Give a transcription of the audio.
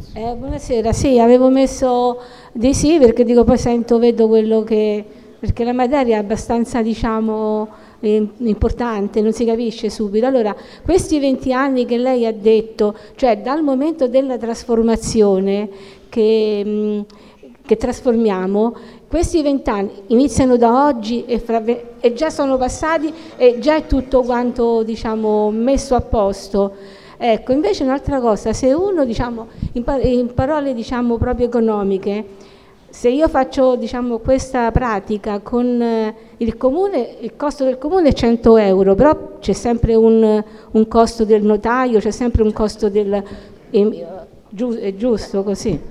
Buonasera, sì, avevo messo dei sì perché dico poi vedo quello che... perché la materia è abbastanza, diciamo, importante, non si capisce subito. Allora, questi 20 anni che lei ha detto, cioè dal momento della trasformazione che trasformiamo, questi 20 anni iniziano da oggi e già sono passati e già è tutto quanto, diciamo, messo a posto. Ecco, invece un'altra cosa, se uno, diciamo, in parole, diciamo, proprio economiche, se io faccio, diciamo, questa pratica con il comune, il costo del comune è 100 euro, però c'è sempre un costo del notaio, c'è sempre un costo del... è giusto così?